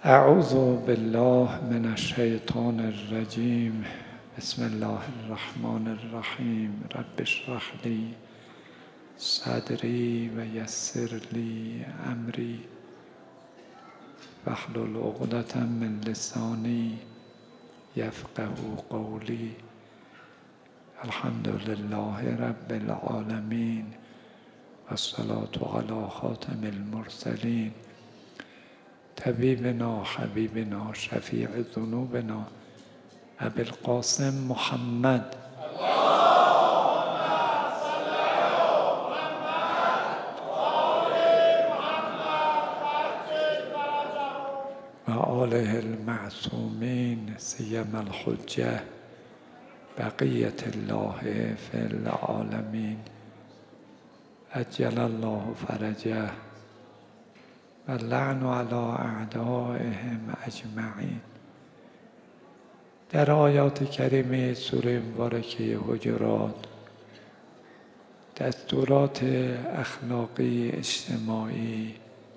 اعوذ بالله من الشیطان الرجیم. بسم الله الرحمن الرحیم. رب اشرح لی صدری و یسر لی امری واحلل عقدة من لسانی یفقهوا قولی. الحمد لله رب العالمین والصلاة علی خاتم المرسلین طبیبنا حبیبنا شفیع ذنوبنا ابی القاسم محمد و آله المعصومین سیما الحجة بقیة الله فی العالمین عجل الله فرجه و اللعن علی اعدائهم اجمعین. در آیات کریمه سوره مبارکه حجرات دستورات اخلاقی اجتماعی،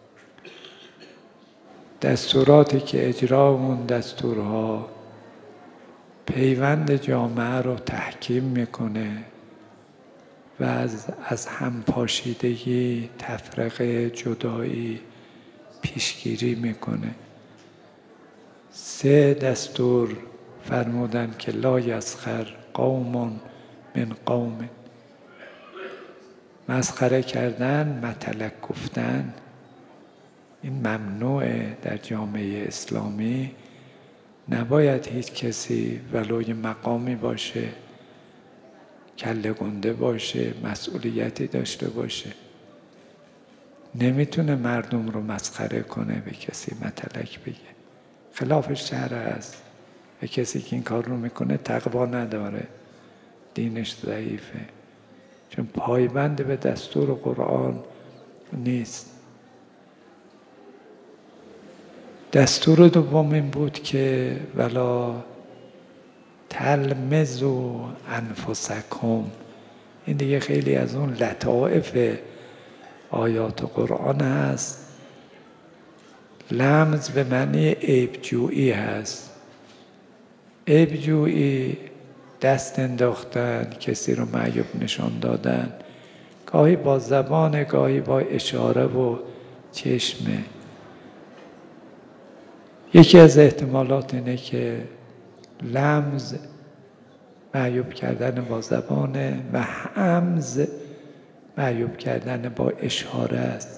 دستوراتی که اجرا اون دستورها پیوند جامعه رو تحکیم میکنه و از همپاشیدگی، تفرقه، جدایی پیشگیری میکنه. 3 دستور فرمودن که لا یسخر قوم من قوم. مسخره کردن، مطلق گفتن، این ممنوعه در جامعه اسلامی. نباید هیچ کسی ولوی مقامی باشه، کله گنده باشه، مسئولیتی داشته باشه، نمیتونه مردم رو مسخره کنه، به کسی مطلق بگه. خلاف شرع است. به کسی که این کار رو میکنه تقوا نداره، دینش ضعیفه، چون پایبند به دستور قرآن نیست. دستور دوم این بود که ولا تلمزوا انفسکم. این دیگه خیلی از اون لطائف آیات قرآن هست. لمز به معنی عیبجویی هست. عیبجویی دست انداختن، کسی رو معیوب نشان دادن، گاهی با زبان، گاهی با اشاره و چشمه. یکی از احتمالات اینه که لمز معیوب کردن با زبانه و همز معیوب کردن با اشاره است.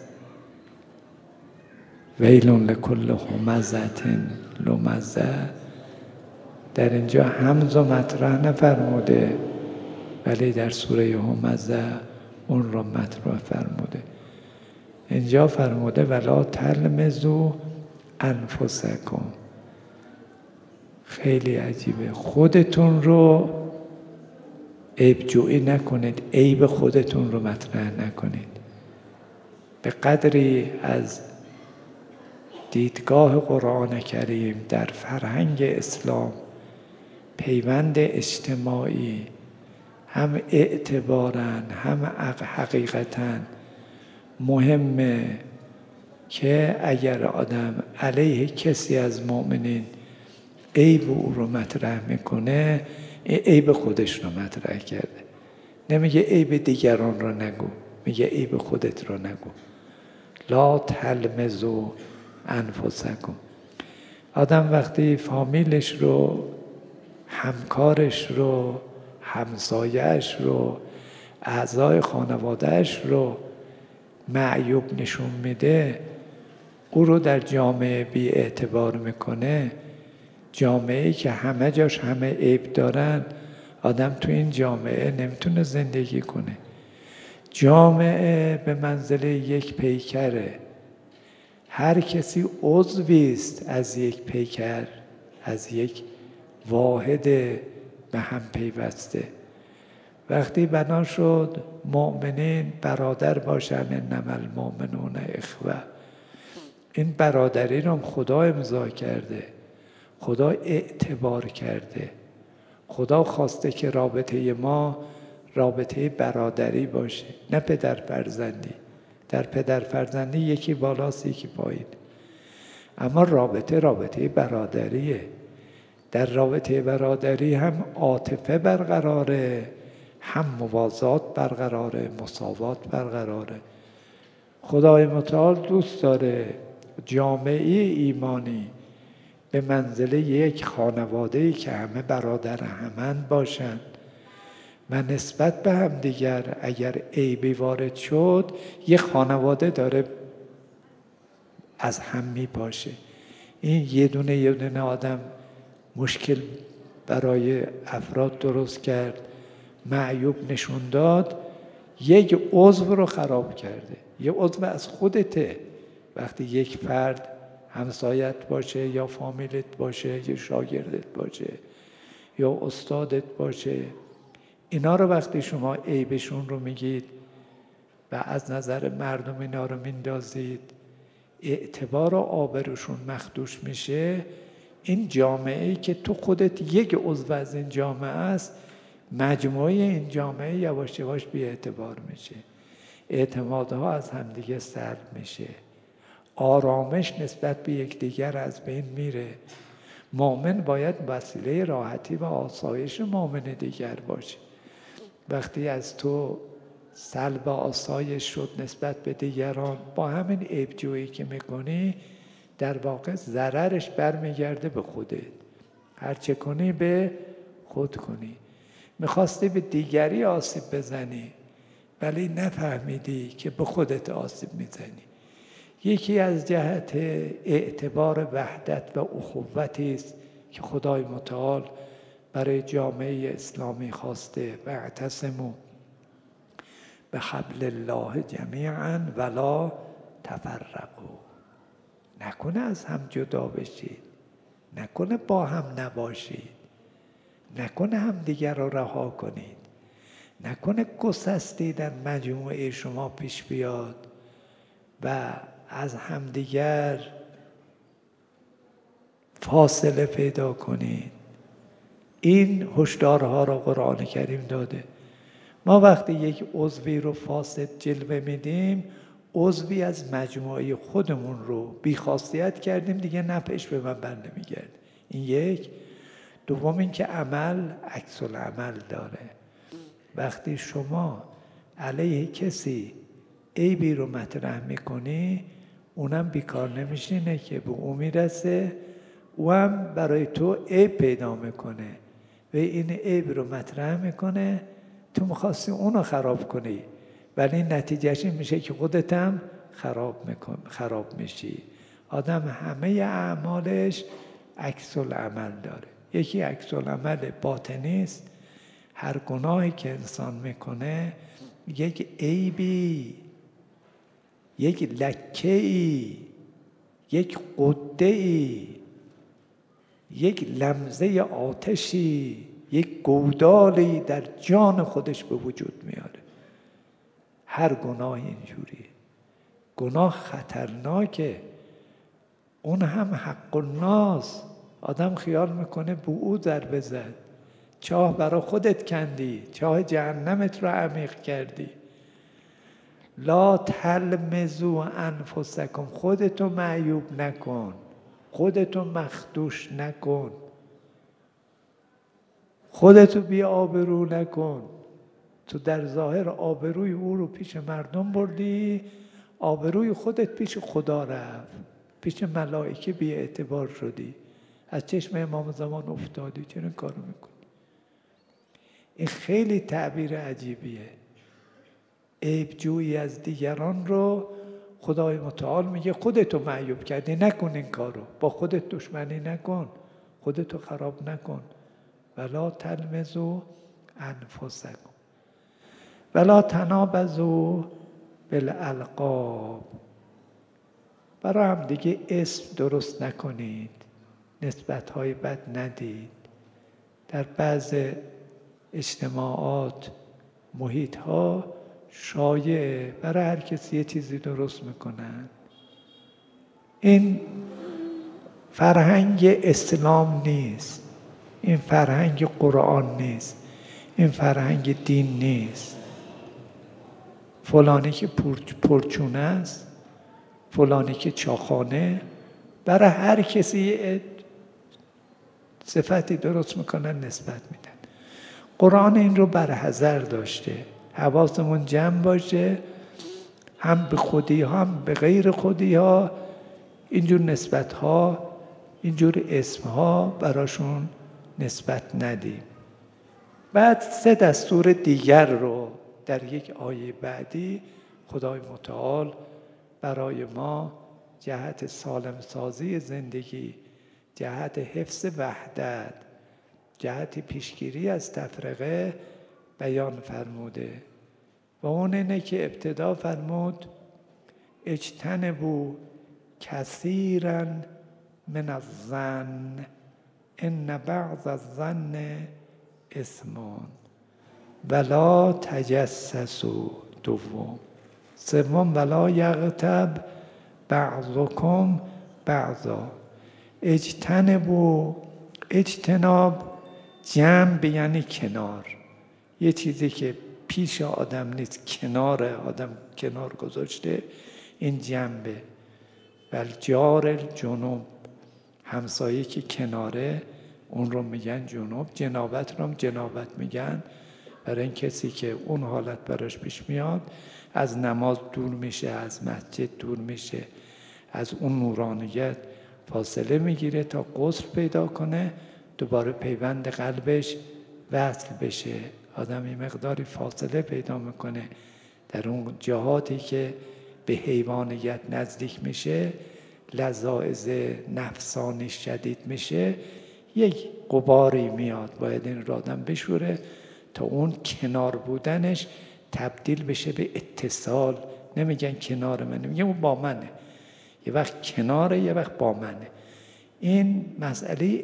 ویل لکل همزة لمزة. در اینجا همز و مطرح نفرموده، ولی در سوره همزة اون رو مطرح فرموده. اینجا فرموده ولا تلمزوا انفسکم. خیلی عجیبه. خودتون رو عیبجویی نکنید، عیب خودتون رو مطرح نکنید. به قدری از دیدگاه قرآن کریم در فرهنگ اسلام پیوند اجتماعی هم اعتباراً هم حقیقتاً مهمه که اگر آدم علیه کسی از مؤمنین عیب او رو مطرح میکنه، عیب خودش رو مطرح کرده. نمیگه عیب دیگران رو نگو، میگه عیب خودت رو نگو. لا تلمزوا انفسکم. آدم وقتی فامیلش رو، همکارش رو، همسایه‌اش رو، اعضای خانواده‌اش رو معیوب نشون میده، او رو در جامعه بی اعتبار میکنه. جامعه‌ای که همه جاش همه عیب دارن، آدم تو این جامعه نمیتونه زندگی کنه. جامعه به منزله یک پیکره. هر کسی عضوی است از یک پیکر، از یک واحد به هم پیوسته. وقتی بنا شد مؤمنین برادر باشن، انما المؤمنون اخوه، این برادری رو خدا امضا کرده، خدا اعتبار کرده. خدا خواسته که رابطه ما رابطه برادری باشه، نه پدر فرزندی. در پدر فرزندی یکی بالاست یکی پایین. اما رابطه برادریه. در رابطه برادری هم عاطفه برقراره، هم موازات برقراره، مساوات برقراره. خدای متعال دوست داره جامعه ایمانی به منزله یک خانواده‌ای که همه برادر همند باشند و نسبت به هم دیگر اگر عیبی وارد شد یک خانواده داره از هم میپاشه. این یه دونه آدم مشکل برای افراد درست کرد، معیوب نشون داد، یک عضو رو خراب کرده. یک عضو از خودته. وقتی یک فرد همسایت باشه یا فامیلت باشه یا شاگردت باشه یا استادت باشه، اینا رو وقتی شما عیبشون رو میگید و از نظر مردم اینا رو میندازید، اعتبار و آبروشون مخدوش میشه. این جامعه‌ای که تو خودت یک عضو از این جامعه است، مجموعه این جامعه یواش یواش بی اعتبار میشه، اعتمادها از همدیگه سلب میشه، آرامش نسبت به یکدیگر از بین میره. مؤمن باید وسیله راحتی و آسایش مؤمن دیگر باشه. وقتی از تو سلب آسایش شد نسبت به دیگران، با همین عیب‌جویی که میکنی در واقع ضررش برمیگرده به خودت. هرچه کنی به خود کنی. میخواستی به دیگری آسیب بزنی ولی نفهمیدی که به خودت آسیب میزنی. یکی از جهت اعتبار وحدت و اخوتی است که خدای متعال برای جامعه اسلامی خواسته: واعتصموا بحبل الله جمیعا ولا تفرقوا. نکنه از هم جدا بشید، نکنه با هم نباشید، نکنه هم دیگر رو رها کنید، نکنه گسستی در مجموعه شما پیش بیاد و از همدیگر فاصله پیدا کنید. این هشدارها را قرآن کریم داده. ما وقتی یک عضوی رو فاسد جلوه میدیم، عضوی از مجموعه خودمون رو بیخاصیت کردیم، دیگه نفعش به من بر نمیگرد. این یک. دوم این که عمل عکس العمل داره. وقتی شما علیه کسی عیبی رو مطرح میکنی، اونم بیکار نمیشینه که به او میرسه، او هم برای تو عیب پیدا میکنه و این عیب رو مطرح میکنه. تو میخواستی اونو خراب کنی ولی نتیجهش این میشه که خودت هم خراب میشی. آدم همه اعمالش عکس العمل داره. یکی عکس العمل باطنی است. هر گناهی که انسان میکنه یک عیبی، یک لکه‌ای، یک غده‌ای، یک لمزه آتشی، یک گودالی در جان خودش به وجود میاره. هر گناه اینجوریه. گناه خطرناکه. اون هم حق الناس. آدم خیال میکنه به او ضربه زد. چاه برا خودت کندی، چاه جهنمت رو عمیق کردی. لا تلمزوا انفسکم. خودتو معیوب نکن، خودتو مخدوش نکن، خودتو بی آبرو نکن. تو در ظاهر آبروی او رو پیش مردم بردی، آبروی خودت پیش خدا رفت، پیش ملائکه بی اعتبار شدی، از چشم امام زمان افتادی. چرا این کارو میکنی؟ این خیلی تعبیر عجیبیه. عیب‌جویی از دیگران رو خدای متعال میگه خودتو معیوب کردی، نکن این کارو، با خودت دشمنی نکن، خودتو خراب نکن. ولا تلمزوا انفسکم ولا تنابزوا بالالقاب. برای هم دیگه اسم درست نکنید، نسبت‌های بد ندید. در بعض اجتماعات، محیط‌ها شایعه برای هر کسی یه چیزی درست میکنن. این فرهنگ اسلام نیست، این فرهنگ قرآن نیست، این فرهنگ دین نیست. فلانی که پرچونه است، فلانی که چاخانه، برای هر کسی صفتی درست میکنن نسبت میدن. قرآن این رو برحذر داشته، حواسمون جمع باشه، هم به خودی ها هم به غیر خودی ها اینجور نسبت ها، اینجور اسم ها براشون نسبت ندیم. بعد 3 دستور دیگر رو در یک آیه بعدی خدای متعال برای ما جهت سالم سازی زندگی، جهت حفظ وحدت، جهت پیشگیری از تفرقه بیان فرموده. و اون اینه که ابتدا فرمود اجتنبوا کثیرا من الظن ان بعض الظن اثم ولا تجسسوا. دوم. سوم ولا یغتب بعضکم بعضا. اجتناب جنب یعنی کنار، یه چیزی که پیش آدم نیست، کنار آدم کنار گذاشته، این جنبه. بل جار الجنوب، همسایه که کناره اون رو میگن جنوب. جنابت رو هم جنابت میگن برای این کسی که اون حالت براش پیش میاد، از نماز دور میشه، از مسجد دور میشه، از اون نورانیت فاصله میگیره تا غسل پیدا کنه، دوباره پیوند قلبش وصل بشه. آدم یه مقداری فاصله پیدا میکنه در اون جهاتی که به حیوانیت نزدیک میشه، لذائذ نفسانی شدید میشه، یک غباری میاد، باید این رو آدم بشوره تا اون کنار بودنش تبدیل بشه به اتصال. نمیگن کنار منه، میگن اون با منه، یه وقت کناره یه وقت با منه. این مسئله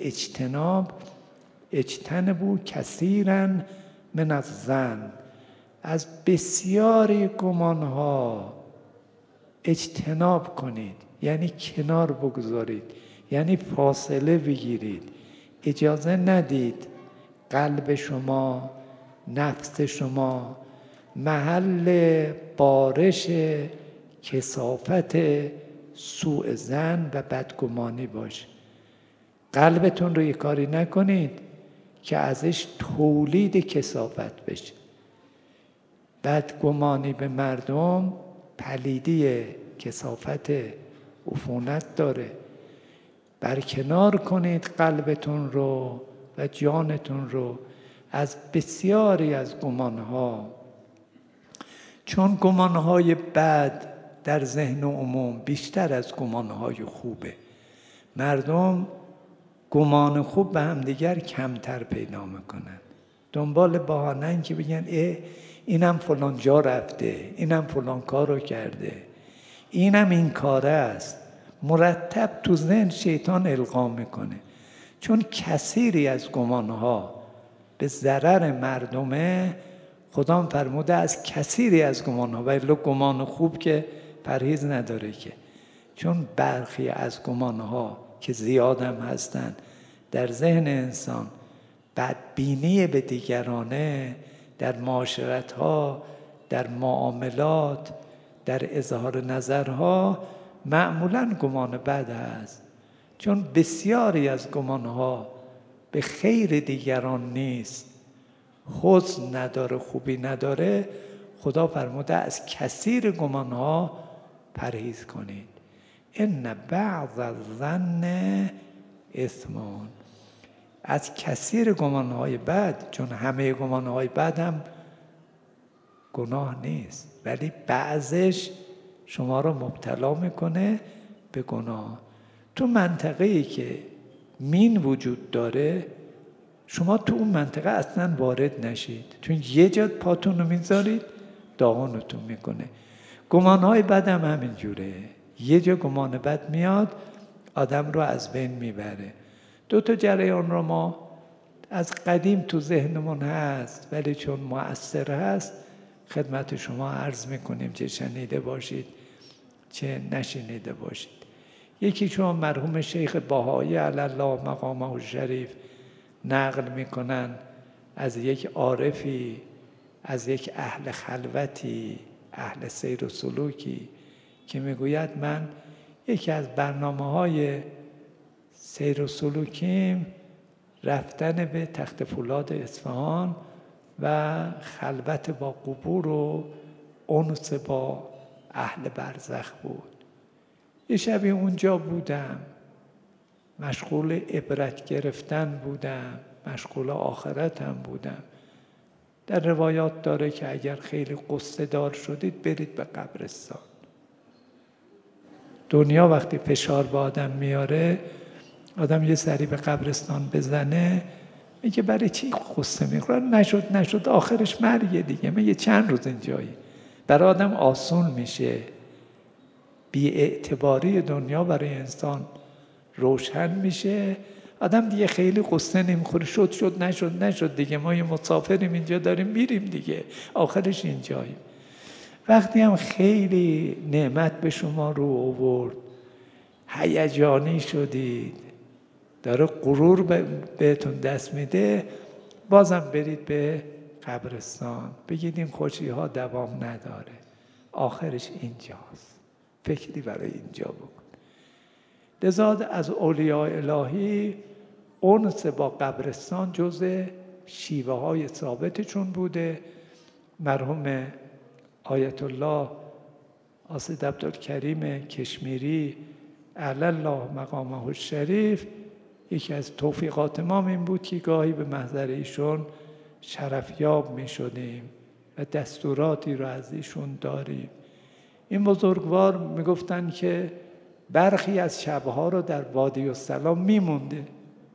اجتنبوا کثیرا من الظن، از بسیاری گمانها اجتناب کنید، یعنی کنار بگذارید، یعنی فاصله بگیرید. اجازه ندید قلب شما، نفس شما محل بارش کثافت سوء ظن و بدگمانی باشه. قلبتون رو یک کاری نکنید که ازش تولید کثافت بشه. بدگمانی به مردم پلیدی کثافت عفونت داره. برکنار کنید قلبتون رو و جانتون رو از بسیاری از گمانها، چون گمانهای بد در ذهن عموم بیشتر از گمانهای خوبه. مردم گمان خوب به همدیگر کمتر پیدا میکنن، دنبال بهانه‌ان که بگن اینم فلان جا رفته، اینم فلان کارو کرده، اینم این کاره است. مرتب تو ذهن شیطان القا میکنه، چون کثیری از گمانها به ضرر مردمه. خدا فرموده از کثیری از گمانها، ولی گمان خوب که پرهیز نداره که، چون برخی از گمانها که زیادم هستن در ذهن انسان، بدبینی به دیگرانه، در معاشرتها، در معاملات، در اظهار نظرها، معمولاً گمان بد هست. چون بسیاری از گمانها به خیر دیگران نیست، حسن نداره، خوبی نداره. خدا فرموده از کثیر گمانها پرهیز کنید. ان بعض الظن اثم. از کثیر گمانهای بد، چون همه گمانهای بد هم گناه نیست، ولی بعضش شما رو مبتلا میکنه به گناه. تو منطقه‌ای که مین وجود داره، شما تو اون منطقه اصلا وارد نشید، چون یه جا پاتون رو میذارید داغونتون میکنه. گمانهای بد هم همین جوره، یه جا گمان بد میاد آدم رو از بین میبره. 2 جریان رو ما از قدیم تو ذهنمون هست، ولی چون مؤثر هست خدمت شما عرض میکنیم، چه شنیده باشید چه نشنیده باشید. یکی شما مرحوم شیخ بهایی علی الله مقامه الشریف نقل میکنن از یک عارفی، از یک اهل خلوتی، اهل سیر و سلوکی، که میگوید من یکی از برنامه‌های سیر و سلوکیم رفتن به تخت فولاد اصفهان و خلوت با قبور و انس با اهل برزخ بود. یه شبی اونجا بودم، مشغول عبرت گرفتن بودم، مشغول آخرتم بودم. در روایات داره که اگر خیلی غصه دار شدید برید به قبرستان. دنیا وقتی فشار به آدم میاره، آدم یه سری به قبرستان بزنه، میگه برای چی غصه میخوره؟ نشد آخرش مرگه دیگه، میگه چند روز اینجایی. برای آدم آسون میشه، بی‌اعتباری دنیا برای انسان روشن میشه، آدم دیگه خیلی قصه نمیخوره. شد نشد دیگه، ما یه مسافریم اینجا داریم میریم دیگه، آخرش اینجاییم. وقتی هم خیلی نعمت به شما رو آورد، هیجانی شدید، داره غرور بهتون دست میده، بازم برید به قبرستان، بگید این خوشی ها دوام نداره، آخرش اینجاست، فکری برای اینجا بکن. لذا از اولیاء الهی انس با قبرستان جزء شیوه های ثابتشون بوده. مرحوم آیت الله اسد عبدالکریم کشمیری اعلی الله مقامه الشریف، یکی از توفیقات ما این بود که گاهی به محضر ایشون شرفیاب می شدیم و دستوراتی رو از ایشون داریم. این بزرگوار می گفتن که برخی از شبها رو در وادی السلام می مونده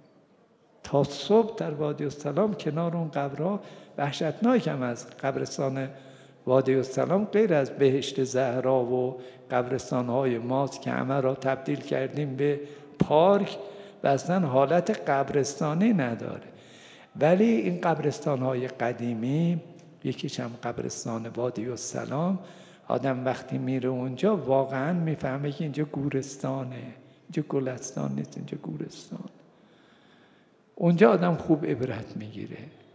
تا صبح در وادی السلام کنار اون قبرها. وحشتناک هم از قبرستان وادی السلام غیر از بهشت زهرا و قبرستان‌های ماست که همه را تبدیل کردیم به پارک و اصلا حالت قبرستانی نداره. ولی این قبرستان‌های قدیمی، یکیش هم قبرستان وادی السلام، آدم وقتی میره اونجا واقعا میفهمه که اینجا گورستانه، اینجا گلستان نیست، اینجا گورستان. اونجا آدم خوب عبرت میگیره.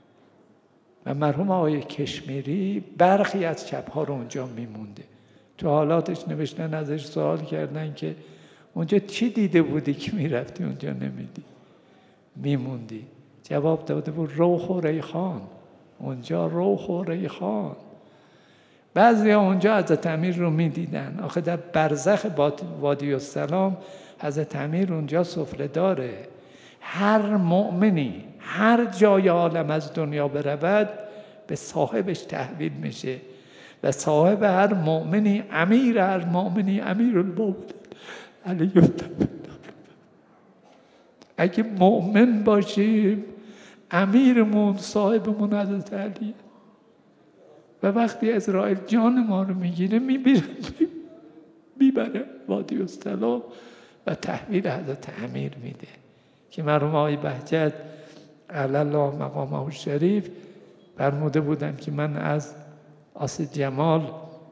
و مرحوم آقای کشمیری برخی از شبها رو اونجا میمونده. تو حالاتش نوشتن، ازش سوال کردن که اونجا چی دیده بودی که میرفتی اونجا نمیدی میموندی؟ جواب داده بود روح و ریحان، اونجا روح و ریحان. بعضی ها اونجا حضرت امیر رو میدیدن. آخه در برزخ وادی السلام حضرت امیر اونجا سفره داره. هر مؤمنی هر جای عالم از دنیا برود به صاحبش تحویل میشه و صاحب هر مؤمنی امیر هر مؤمنی امیرالمومنین علی. اگه مؤمن باشیم امیرمون صاحبمون حضرت علی، و وقتی عزرائیل جان ما رو میگیره میبره وادی السلام و تحویل حضرت امیر میده. که مرحوم آقای بهجت اعلی الله مقامه الشریف فرموده بودن که من از اسد جمال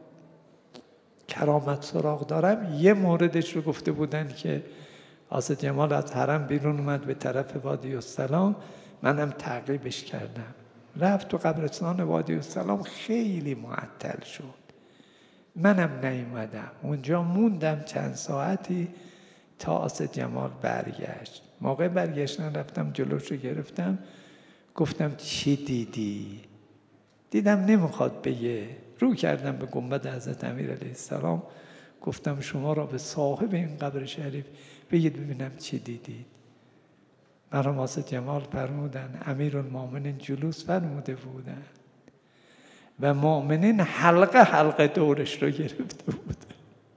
کرامت سراغ دارم. یه موردش رو گفته بودن که اسد جمال از حرم بیرون اومد به طرف وادی السلام، منم تعقیبش کردم، رفت تو قبرستان وادی السلام، خیلی معطل شد، منم نیومدم، اونجا موندم چند ساعتی تا اسد جمال برگشت. موقع برگشتن رفتم جلوش رو گرفتم، گفتم چی دیدی؟ دیدم نمیخواد بگه، رو کردم به گنبد حضرت امیر علیه السلام، گفتم شما را به صاحب این قبر شریف بگید ببینم چی دیدید. مرحوم اسد جمال فرمودن امیرالمومنین جلوس فرموده بودن و مؤمنین حلقه حلقه دورش رو گرفته بودن.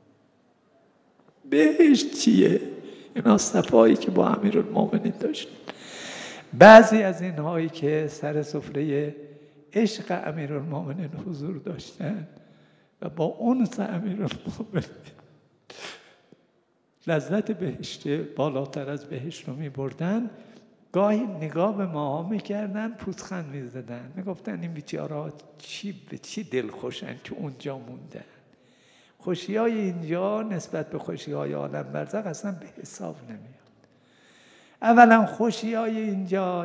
بهشت چیه؟ اینا صفایی که با امیرالمومنین داشت. بعضی از اینهایی که سر سفره عشق امیرالمومنین حضور داشتن و با انس امیرالمومنین لذت بهشت بالاتر از بهشت رو می بردن، گاهی نگاه به ماها میکردن، پوزخند میزدن، میگفتن این بیچاره‌ها به چی دل خوشن که اونجا موندن. خوشی های اینجا نسبت به خوشی های عالم برزخ اصلا به حساب نمیاد. اولا خوشی های اینجا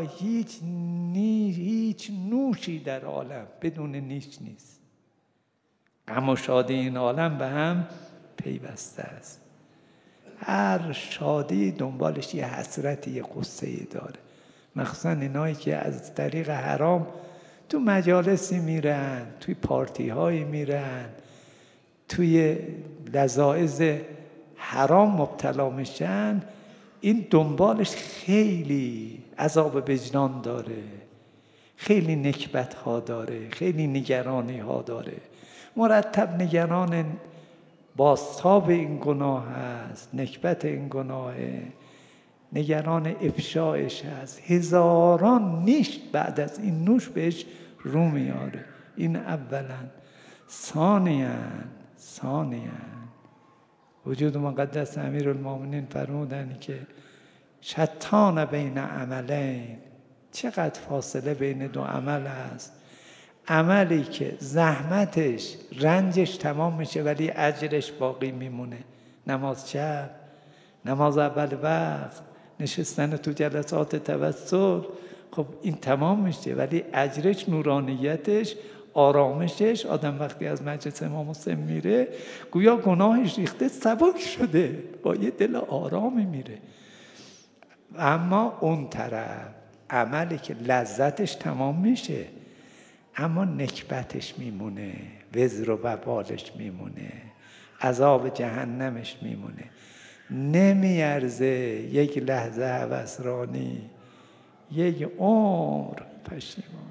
هیچ نوشی در عالم بدون نیش نیست. غم و شادی این عالم به هم پیوسته است. هر شادی دنبالش یه حسرتی، یه قصه‌ای داره. مخصوصا اینایی که از طریق حرام تو مجالسی میرن، توی پارتی هایی میرن، توی لذائذ حرام مبتلا میشن، این دنبالش خیلی عذاب وجدان داره، خیلی نکبت ها داره، خیلی نگرانی ها داره. مرتب نگران بازتاب این گناه هست، نکبت این گناهه، نگران افشایش هست. هزاران نیش بعد از این نوش بهش رو میاره. این اولا. ثانیاً وجود مقدس امیرالمومنین فرمودن که شتان بین عملین، چقدر فاصله بین دو عمل هست. عملی که زحمتش، رنجش تمام میشه ولی اجرش باقی میمونه، نماز شب، نماز اول وقت، نشستن تو جلسات توسل، خب این تمام میشه ولی اجرش، نورانیتش، آرامشش، آدم وقتی از مجلس امام حسین میره گویا گناهش ریخته سبک شده، با یه دل آرامی میره. اما اون طرف عملی که لذتش تمام میشه اما نکبتش میمونه، وزر و وبالش میمونه، عذاب جهنمش میمونه. نمیارزه یک لحظه هوسرانی، یک عمر پشیمان.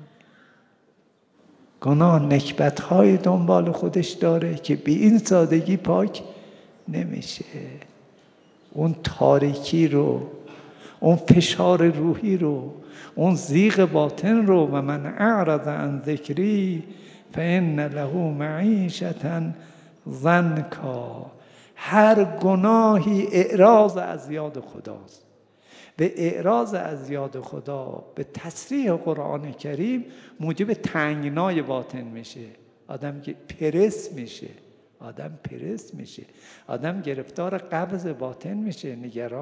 گناه نکبت‌های دنبال خودش داره که به این سادگی پاک نمیشه. اون تاریکی رو، اون فشار روحی رو، اون ضیق باطن رو، و من اعرض عن ذکری فإن له معیشة ضنکا. هر گناهی اعراض از یاد خداست. به اعراض از یاد خدا، به تصریح قرآن کریم موجب تنگنای باطن میشه. آدم پرس میشه، آدم گرفتار قبض باطن میشه،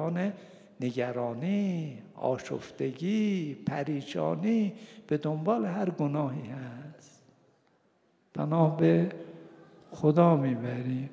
نگرانی، آشفتگی، پریشانی، به دنبال هر گناهی هست. پناه به خدا میبریم.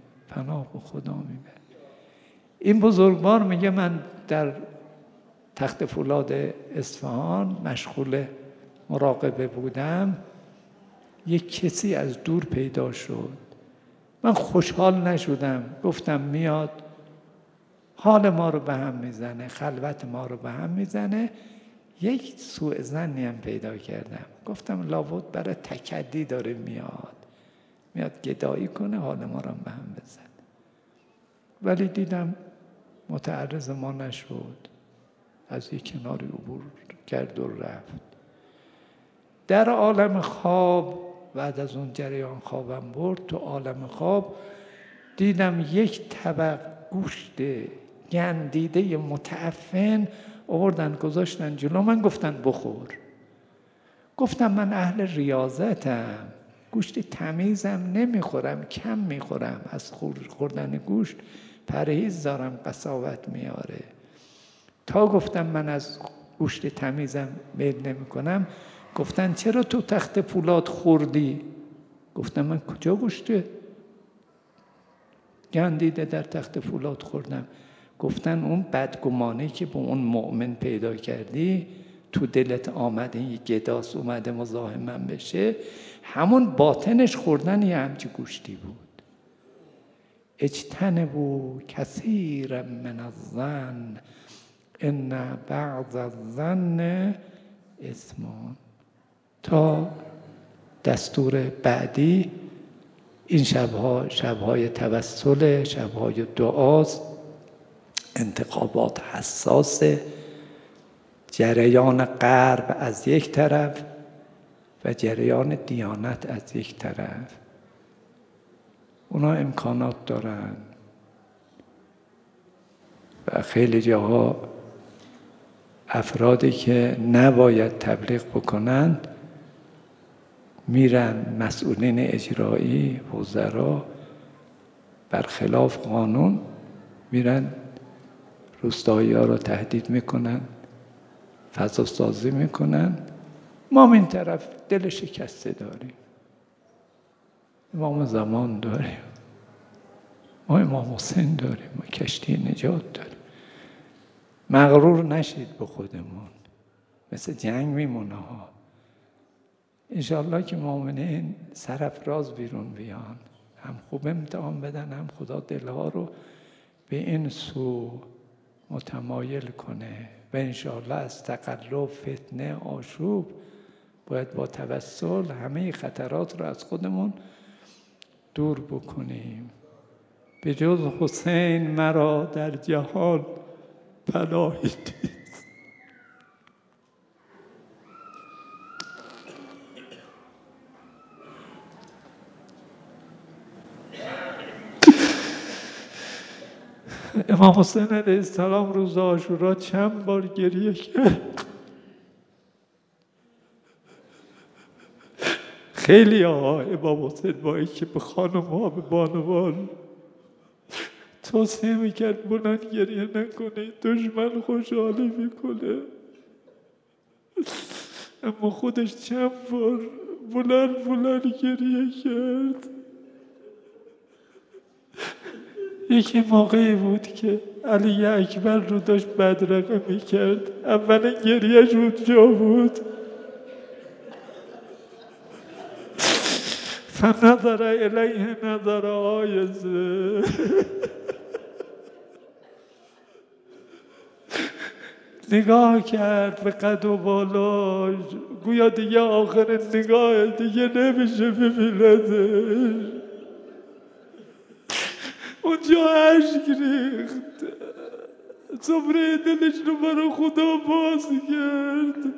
این بزرگوار میگه من در تخت فولاد اصفهان مشغول مراقبه بودم، یک کسی از دور پیدا شد. من خوشحال نشدم، گفتم میاد حال ما رو به هم میزنه، خلوت ما رو به هم میزنه. یک سوء ظنی هم پیدا کردم، گفتم لابد برای تکدی داره میاد گدایی کنه، حال ما رو به هم بزنه. ولی دیدم متعرض ما نشد، از یک کناری عبور کرد و رفت. در عالم خواب بعد از اون جریان خوابم برد، تو عالم خواب دیدم یک طبق گوشت گندیده متعفن آوردن گذاشتن جلو من، گفتن بخور. گفتم من اهل ریاضتم، گوشت تمیزم نمیخورم، کم میخورم، از خوردن گوشت پرهیز دارم، قساوت میاره. تا گفتم من از گوشت تمیزم میل نمی کنم، گفتن چرا تو تخت فولاد خوردی؟ گفتم من کجا گوشت گندیده در تخت فولاد خوردم؟ گفتن اون بدگمانی که به اون مؤمن پیدا کردی، تو دلت آمده یه گداس اومده مزاحم بشه، همون باطنش خوردن یه همچی گوشتی بود. اجتنبوا کثیرا من الظن ان بعض الظن اثم. تا دستور بعدی این شبهای توسل، شبهای دعاست، انتخابات حساسه، جریان غرب از یک طرف و جریان دیانت از یک طرف. اونا امکانات دارن و خیلی جاها افرادی که نباید تبلیغ بکنند میرن مسئولین اجرایی، وزرا، برخلاف قانون میرن روستایی‌ها رو تهدید میکنن، فضا سازی میکنن. ما این طرف دل شکسته داریم، امام زمان داریم، ما امام حسین داریم، ما کشتی نجات داریم. مغرور نشید به خودمون، مثل جنگ میمونه ها. انشاءالله که مؤمنین سرافراز بیرون بیان، هم خوب امتحان بدن، هم خدا دلها رو به این سو متمایل کنه و انشاءالله از تقلب، فتنه، آشوب باید با توسل همه خطرات رو از خودمون دور بکنیم. به جز حسین مرا در جهان پناهی نیست. امام حسین علیه السلام روز عاشورا چند بار گریه کرد. خیلی ها امام حسین با اینکه به خانم ها، به بانوان توصیه میکرد بلند گریه نکنه، دشمن خوشحالی میکنه، اما خودش چند بار بلند گریه کرد. یکی موقعی بود که علی اکبر رو داشت بدرقه میکرد، اولین گریهش اونجا بود. فنظر الیه نظر آیزه، نگاه کرد به قد و بالاش، گویا دیگه آخر نگاه دیگه نمیشه ببیندش. اونجا اشک ریخت، صبره دلش رو برای خدا باز کرد.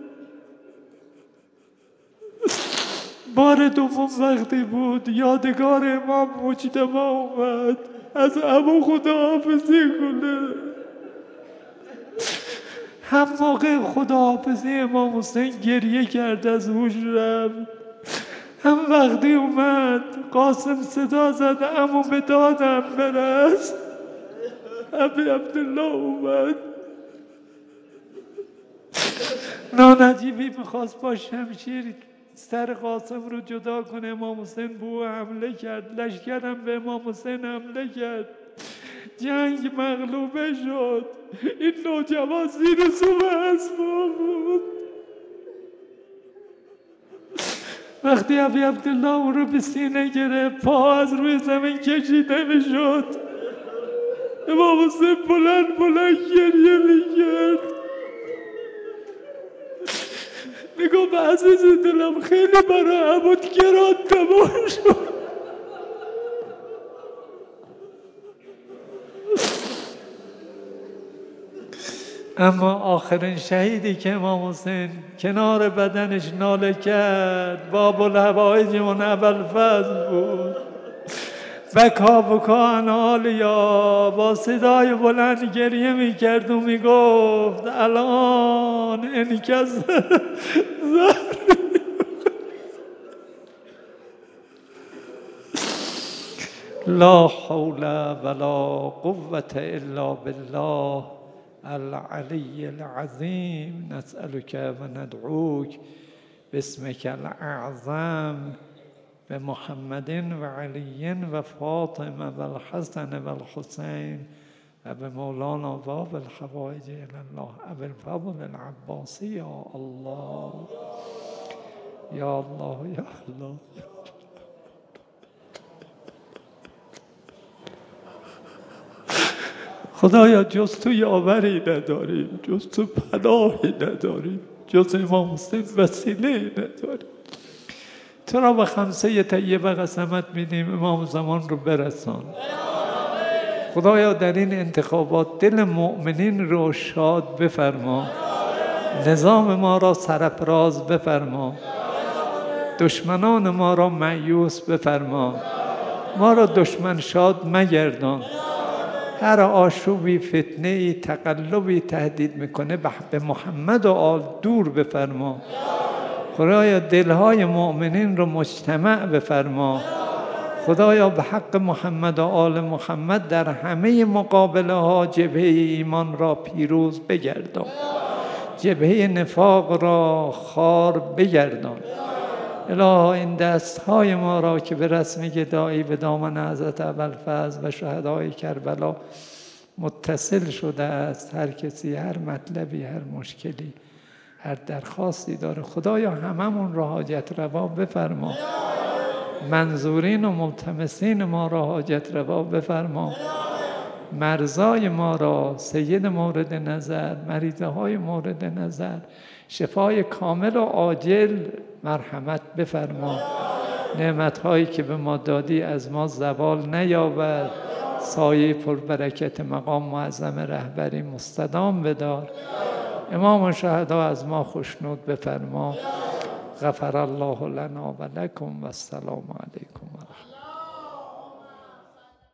بار دوم وقتی بود یادگار امام مجتبی اومد از عمو خداحافظی کنه. هم موقع خداحافظی امام حسین گریه کرد، از هوش رفت. هم وقتی اومد قاسم صدا زد عمو به دادم برس، ابی عبدالله اومد. نانجیبی میخواست با شمشیر سر قاسم رو جدا کنه، امام حسین به او حمله کرد، لشکرم به امام حسین حمله کرد، جنگ مغلوبه شد. این نوجوان زیر سوم اسبا بود. وقتی ابی عبدالله او رو به سینه گرفت، پا از روی زمین کشیده میشد، امام حسین بلند گریه میکرد. میگم عزیز دلم خیلی برای عمود گران تمام شد. اما آخرین شهیدی که امام حسین کنار بدنش ناله کرد باب الهوایج اون ابوالفضل بود. بکا عالیا، با صدای بلند گریه میکرد و میگفت الان انکس لا حول ولا قوة الا بالله العلی العظیم. نسألك و ندعوک باسمك الاعظم بمحمد و علی و فاطمه و الحسن و الحسین و بمولانا باب الحوائج الی الله ابو الفضل العباسی. یا الله یا الله یا الله. خدایا جز تو یاوری نداریم، جز تو پناهی نداریم، جز امام حسین وسیله نداریم. تو را به خمسه طیبه قسمت میدیم امام زمان رو برسان. خدایا در این انتخابات دل مؤمنین رو شاد بفرما، نظام ما را سرفراز بفرما، دشمنان ما را مایوس بفرما، ما را دشمن شاد مگردان. هر آشوبی، فتنه‌ای، تقلبی تهدید میکنه به محمد و آل دور بفرما. خدایا دلهای مؤمنین رو مجتمع بفرما. خدایا به حق محمد و آل محمد در همه مقابله ها جبهه ایمان را پیروز بگردان، جبهه نفاق را خار بگردان. الها این دستهای ما را که به رسم گدایی به دامن حضرت ابوالفضل و شهدای کربلا متصل شده است، هر کسی هر مطلبی هر مشکلی هر درخواستی داره، خدایا هممون را حاجت روا بفرما. منظورین و ملتمسین ما را حاجت روا بفرما. مرزای ما را سید مورد نظر، مریضه های مورد نظر، شفای کامل و عاجل مرحمت بفرما. نعمت هایی که به ما دادی از ما زوال نیاورد. سایه پربرکت مقام معظم رهبری مستدام بدار. امام شهدا از ما خوشنود بفرما. غفر الله لنا و لکم و السلام علیکم.